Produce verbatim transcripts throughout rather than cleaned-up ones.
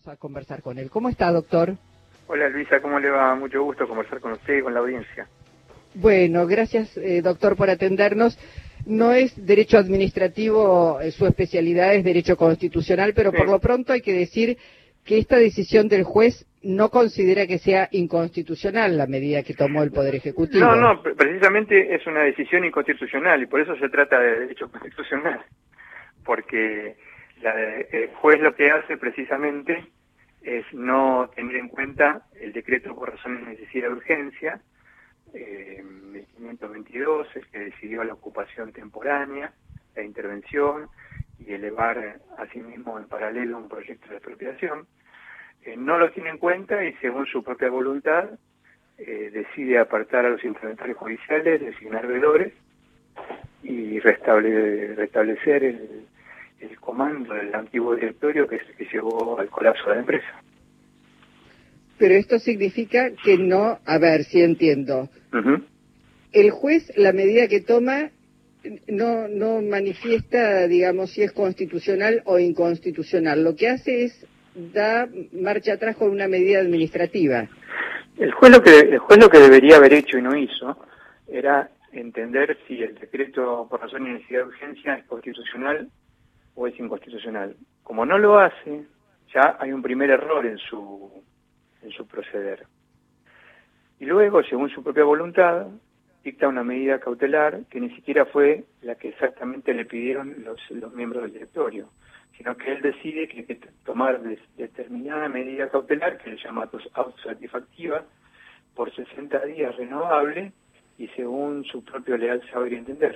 Vamos a conversar con él. ¿Cómo está, doctor? Hola Luisa, ¿cómo le va? Mucho gusto conversar con usted y con la audiencia. Bueno, gracias, eh, doctor, por atendernos. No es derecho administrativo, eh, su especialidad es derecho constitucional, pero Sí. por lo pronto hay que decir que esta decisión del juez no considera que sea inconstitucional la medida que tomó el Poder Ejecutivo. No, no, precisamente es una decisión inconstitucional y por eso se trata de derecho constitucional, porque la de, el juez lo que hace precisamente es no tener en cuenta el decreto por razones de necesidad de urgencia, eh, mil quinientos veintidós, el que decidió la ocupación temporánea, la intervención y elevar asimismo en paralelo un proyecto de expropiación. Eh, no lo tiene en cuenta y según su propia voluntad eh, decide apartar a los interventores judiciales, designar veedores y restable, restablecer el, el comando del antiguo directorio que es el que llevó al colapso de la empresa. Pero esto significa que no, a ver si entiendo. Uh-huh. El juez, la medida que toma, no, no manifiesta, digamos, si es constitucional o inconstitucional. Lo que hace es da marcha atrás con una medida administrativa. El juez lo que el juez lo que debería haber hecho y no hizo era entender si el decreto por razón de necesidad de urgencia es constitucional o es inconstitucional. Como no lo hace, ya hay un primer error en su en su proceder. Y luego, según su propia voluntad, dicta una medida cautelar que ni siquiera fue la que exactamente le pidieron los, los miembros del directorio, sino que él decide que hay que tomar de, determinada medida cautelar, que le llama autosatisfactiva, por sesenta días renovable y según su propio leal saber y entender.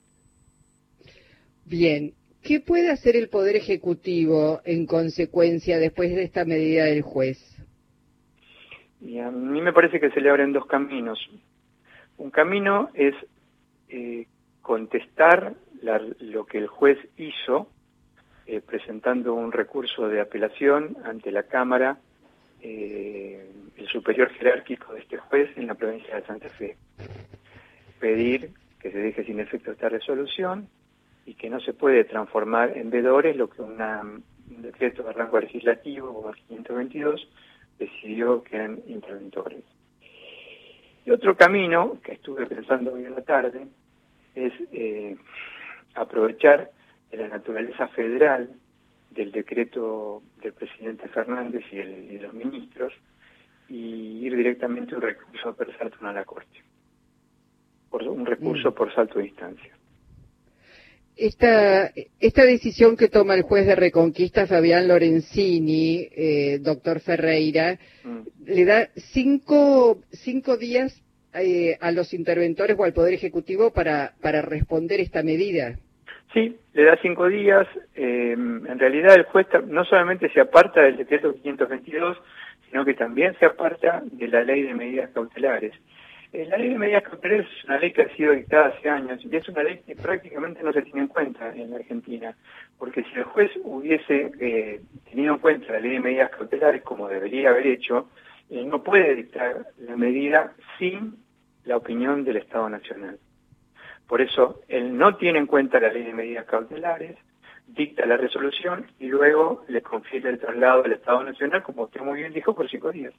Bien, ¿qué puede hacer el Poder Ejecutivo en consecuencia después de esta medida del juez? Y a mí me parece que se le abren dos caminos. Un camino es eh, contestar la, lo que el juez hizo, eh, presentando un recurso de apelación ante la Cámara, eh, el superior jerárquico de este juez en la provincia de Santa Fe. Pedir que se deje sin efecto esta resolución y que no se puede transformar en veedores lo que una, un decreto de rango legislativo, como el quinientos veintidós, decidió que eran interventores. Y otro camino, que estuve pensando hoy en la tarde, es eh, aprovechar de la naturaleza federal del decreto del presidente Fernández y, el, y los ministros y ir directamente a un recurso per saltum a la Corte, por un recurso mm. por salto de instancia. Esta, esta decisión que toma el juez de Reconquista, Fabián Lorenzini, eh, doctor Ferreira, mm. le da cinco, cinco días eh, a los interventores o al Poder Ejecutivo para, para responder esta medida. Sí, le da cinco días. Eh, en realidad el juez no solamente se aparta del decreto quinientos veintidós, sino que también se aparta de la ley de medidas cautelares. La ley de medidas cautelares es una ley que ha sido dictada hace años y es una ley que prácticamente no se tiene en cuenta en la Argentina, porque si el juez hubiese eh, tenido en cuenta la ley de medidas cautelares como debería haber hecho, eh, no puede dictar la medida sin la opinión del Estado Nacional. Por eso, él no tiene en cuenta la ley de medidas cautelares, dicta la resolución y luego le confiere el traslado del Estado Nacional, como usted muy bien dijo, por cinco días.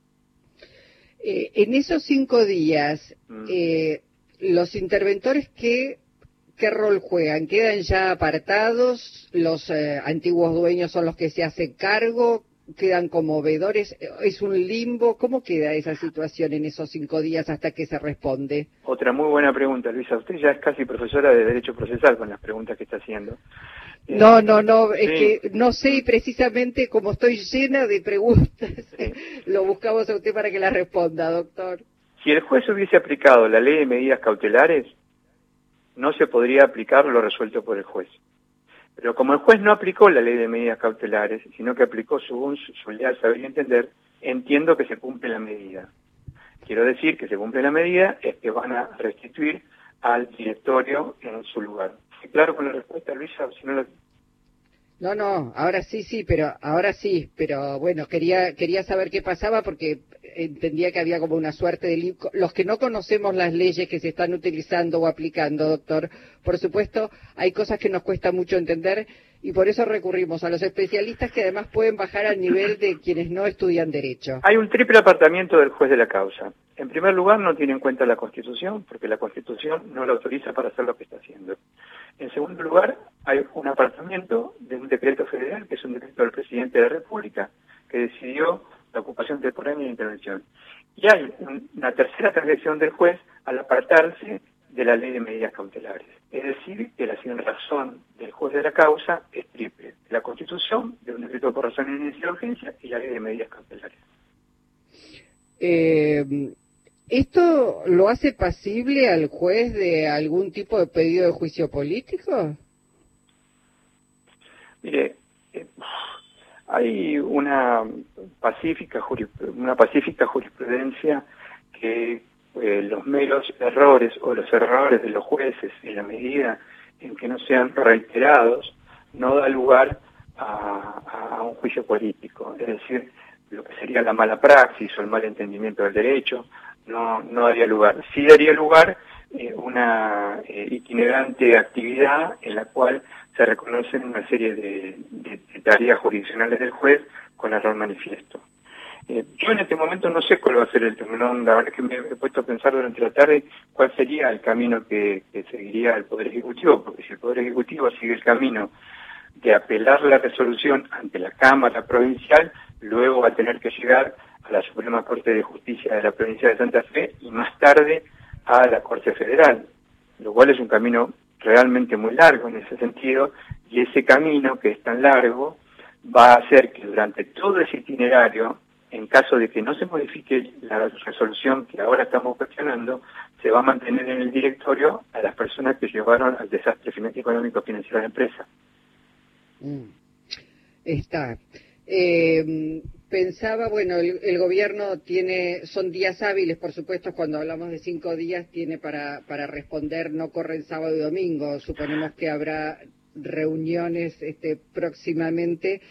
Eh, en esos cinco días, eh, los interventores, ¿qué, ¿qué rol juegan? ¿Quedan ya apartados? ¿Los eh, antiguos dueños son los que se hacen cargo? ¿Quedan como veedores? ¿Es un limbo? ¿Cómo queda esa situación en esos cinco días hasta que se responde? Otra muy buena pregunta, Luisa. Usted ya es casi profesora de Derecho Procesal con las preguntas que está haciendo. No, no, no, es sí. que no sé y precisamente como estoy llena de preguntas, sí. lo buscamos a usted para que la responda, doctor. Si el juez hubiese aplicado la ley de medidas cautelares, no se podría aplicar lo resuelto por el juez. Pero como el juez no aplicó la ley de medidas cautelares, sino que aplicó según su, su leal saber y entender, entiendo que se cumple la medida. Quiero decir que se cumple la medida es que van a restituir al directorio en su lugar. Claro con la respuesta, Luisa, si no lo... No, no, ahora sí, sí, pero ahora sí, pero bueno, quería quería saber qué pasaba porque entendía que había como una suerte de... Los que no conocemos las leyes que se están utilizando o aplicando, doctor, por supuesto, hay cosas que nos cuesta mucho entender y por eso recurrimos a los especialistas que además pueden bajar al nivel de quienes no estudian Derecho. Hay un triple apartamiento del juez de la causa. En primer lugar, no tiene en cuenta la Constitución, porque la Constitución no lo autoriza para hacer lo que está haciendo. En segundo lugar, hay un apartamiento de un decreto federal, que es un decreto del presidente de la República, que decidió la ocupación temporal y la intervención. Y hay una tercera transgresión del juez al apartarse de la ley de medidas cautelares. Es decir, que la sin razón del juez de la causa es triple: la Constitución, de un decreto por razón de necesidad de urgencia, y la ley de medidas cautelares. Eh, ¿Esto lo hace pasible al juez de algún tipo de pedido de juicio político? Mire, eh, hay una pacífica una pacífica jurisprudencia que eh, los meros errores o los errores de los jueces, en la medida en que no sean reiterados, no da lugar a, a un juicio político. Es decir, lo que sería la mala praxis o el mal entendimiento del derecho no, no daría lugar. Sí daría lugar eh, una eh, itinerante actividad en la cual se reconocen una serie de, de, de tareas jurisdiccionales del juez con error manifiesto. Eh, yo en este momento no sé cuál va a ser el término. La verdad es que me he puesto a pensar durante la tarde cuál sería el camino que, que seguiría el Poder Ejecutivo, porque si el Poder Ejecutivo sigue el camino de apelar la resolución ante la Cámara Provincial, luego va a tener que llegar a la Suprema Corte de Justicia de la Provincia de Santa Fe y más tarde a la Corte Federal, lo cual es un camino realmente muy largo en ese sentido, y ese camino que es tan largo va a hacer que durante todo ese itinerario, en caso de que no se modifique la resolución que ahora estamos cuestionando, se va a mantener en el directorio a las personas que llevaron al desastre económico financiero de la empresa. Mm. Está. Eh, pensaba, bueno, el, el gobierno tiene, son días hábiles, por supuesto, cuando hablamos de cinco días, tiene para, para responder, no corren sábado y domingo. Suponemos que habrá reuniones este, próximamente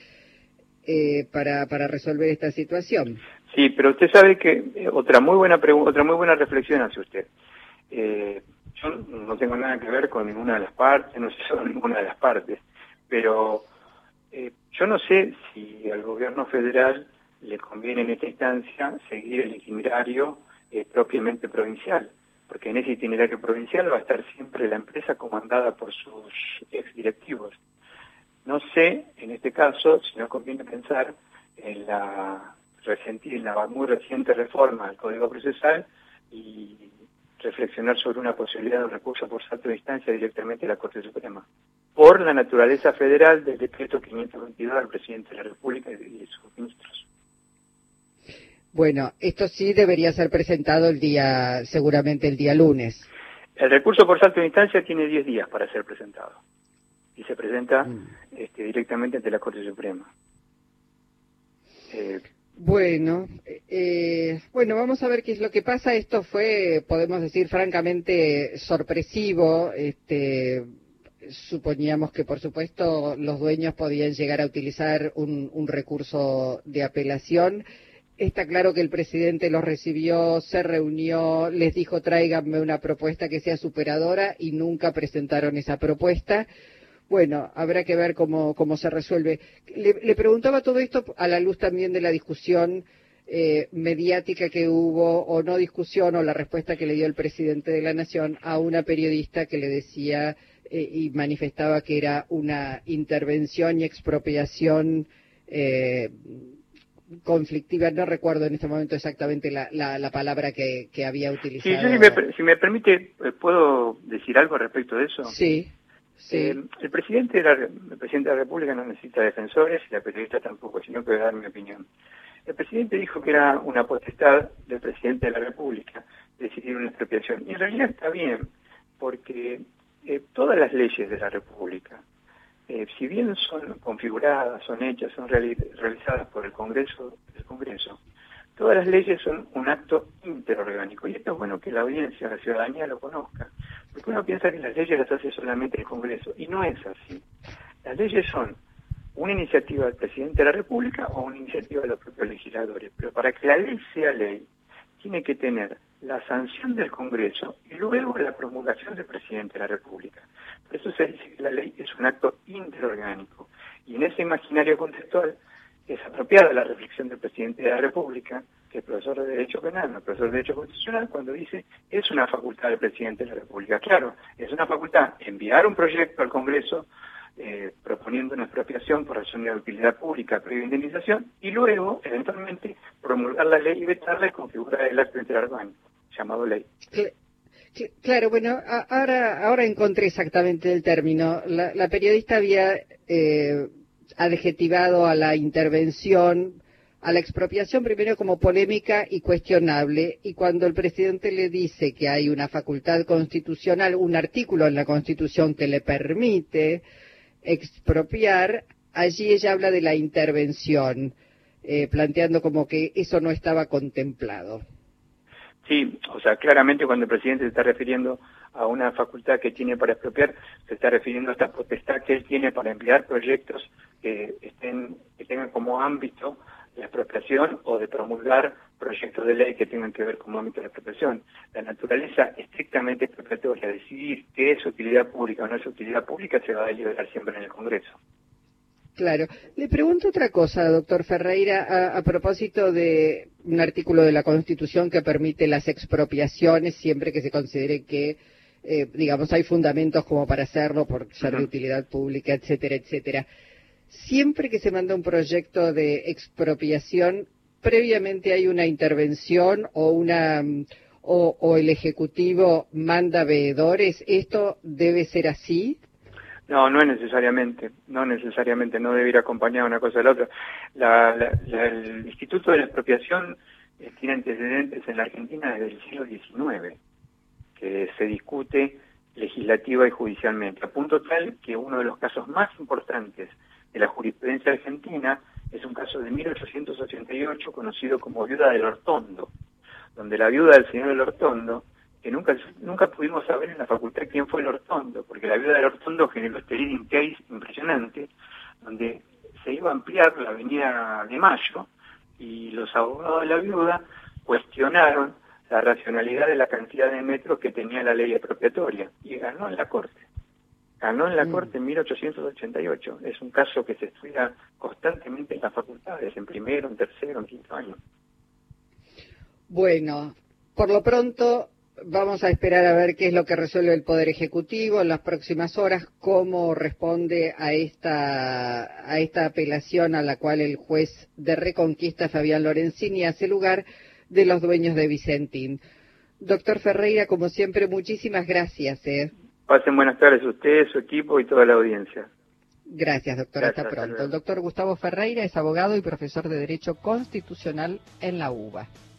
eh, para, para resolver esta situación. Sí, pero usted sabe que eh, otra muy buena pregunta, otra muy buena reflexión hace usted. Eh, yo no tengo nada que ver con ninguna de las partes, no sé sobre ninguna de las partes, pero eh, yo no sé si al gobierno federal le conviene en esta instancia seguir el itinerario eh, propiamente provincial, porque en ese itinerario provincial va a estar siempre la empresa comandada por sus exdirectivos. No sé, en este caso, si no conviene pensar en la, reciente, en la muy reciente reforma al Código Procesal y reflexionar sobre una posibilidad de un recurso por salto de instancia directamente a la Corte Suprema, por la naturaleza federal del decreto quinientos veintidós del presidente de la República y de sus ministros. Bueno, esto sí debería ser presentado el día, seguramente el día lunes. El recurso por salto de instancia tiene diez días para ser presentado y se presenta mm. este, directamente ante la Corte Suprema. Eh, Bueno, eh, bueno, vamos a ver qué es lo que pasa. Esto fue, podemos decir, francamente sorpresivo. Este, suponíamos que, por supuesto, los dueños podían llegar a utilizar un, un recurso de apelación. Está claro que el presidente los recibió, se reunió, les dijo tráiganme una propuesta que sea superadora y nunca presentaron esa propuesta. Bueno, habrá que ver cómo, cómo se resuelve. Le, le preguntaba todo esto a la luz también de la discusión eh, mediática que hubo, o no discusión, o la respuesta que le dio el presidente de la Nación a una periodista que le decía eh, y manifestaba que era una intervención y expropiación eh, conflictiva. No recuerdo en este momento exactamente la, la, la palabra que, que había utilizado. Sí, yo, si, me, si me permite, ¿puedo decir algo respecto de eso? Sí. Sí. Eh, el presidente de la, el presidente de la República no necesita defensores y la periodista tampoco, sino que voy a dar mi opinión. El presidente dijo que era una potestad del presidente de la República decidir una expropiación. Y en realidad está bien, porque eh, todas las leyes de la República, eh, si bien son configuradas, son hechas, son reali realizadas por el Congreso, el Congreso, todas las leyes son un acto interorgánico. Y esto es bueno que la audiencia, la ciudadanía lo conozca. Porque uno piensa que las leyes las hace solamente el Congreso, y no es así. Las leyes son una iniciativa del presidente de la República o una iniciativa de los propios legisladores. Pero para que la ley sea ley, tiene que tener la sanción del Congreso y luego la promulgación del presidente de la República. Por eso se dice que la ley es un acto interorgánico. Y en ese imaginario contextual es apropiada la reflexión del presidente de la República, que es profesor de Derecho Penal, no profesor de Derecho Constitucional, cuando dice es una facultad del presidente de la República. Claro, es una facultad enviar un proyecto al Congreso eh, proponiendo una expropiación por razón de utilidad pública previa indemnización y luego, eventualmente, promulgar la ley y vetarla con figura del acto interorgánico, llamado ley. Claro, bueno, ahora ahora encontré exactamente el término. La, la periodista había eh, adjetivado a la intervención, a la expropiación, primero como polémica y cuestionable, y cuando el presidente le dice que hay una facultad constitucional, un artículo en la Constitución que le permite expropiar, allí ella habla de la intervención, eh, planteando como que eso no estaba contemplado. Sí, o sea, claramente cuando el presidente se está refiriendo a una facultad que tiene para expropiar, se está refiriendo a esta potestad que él tiene para enviar proyectos que estén que tengan como ámbito la expropiación o de promulgar proyectos de ley que tengan que ver con ámbito de expropiación. La naturaleza estrictamente expropiatoria, decidir qué es utilidad pública o no es utilidad pública, se va a deliberar siempre en el Congreso. Claro. Le pregunto otra cosa, doctor Ferreira, a, a propósito de un artículo de la Constitución que permite las expropiaciones siempre que se considere que, eh, digamos, hay fundamentos como para hacerlo por ser de utilidad pública, etcétera, etcétera. Siempre que se manda un proyecto de expropiación, previamente hay una intervención o una o, o el Ejecutivo manda veedores. ¿Esto debe ser así? No, no es necesariamente, no necesariamente, no debe ir acompañada una cosa de la otra. La, la, la, el Instituto de la Expropiación eh, tiene antecedentes en la Argentina desde el siglo diecinueve, que se discute legislativa y judicialmente, a punto tal que uno de los casos más importantes de la jurisprudencia argentina es un caso de mil ochocientos ochenta y ocho conocido como Viuda del Hortondo, donde la viuda del señor del Hortondo, que nunca nunca pudimos saber en la facultad quién fue el Hortondo, porque la viuda del Hortondo generó este leading case impresionante, donde se iba a ampliar la avenida de Mayo, y los abogados de la viuda cuestionaron la racionalidad de la cantidad de metros que tenía la ley expropiatoria, y ganó en la Corte. Ganó en la mm. Corte en mil ochocientos ochenta y ocho. Es un caso que se estudia constantemente en las facultades, en primero, en tercero, en quinto año. Bueno, por lo pronto vamos a esperar a ver qué es lo que resuelve el Poder Ejecutivo en las próximas horas, cómo responde a esta a esta apelación a la cual el juez de Reconquista, Fabián Lorenzini, hace lugar de los dueños de Vicentín. Doctor Ferreira, como siempre, muchísimas gracias. ¿eh? Pasen buenas tardes a ustedes, su equipo y toda la audiencia. Gracias, doctor. Gracias, hasta pronto. El doctor Gustavo Ferreira es abogado y profesor de Derecho Constitucional en la UBA.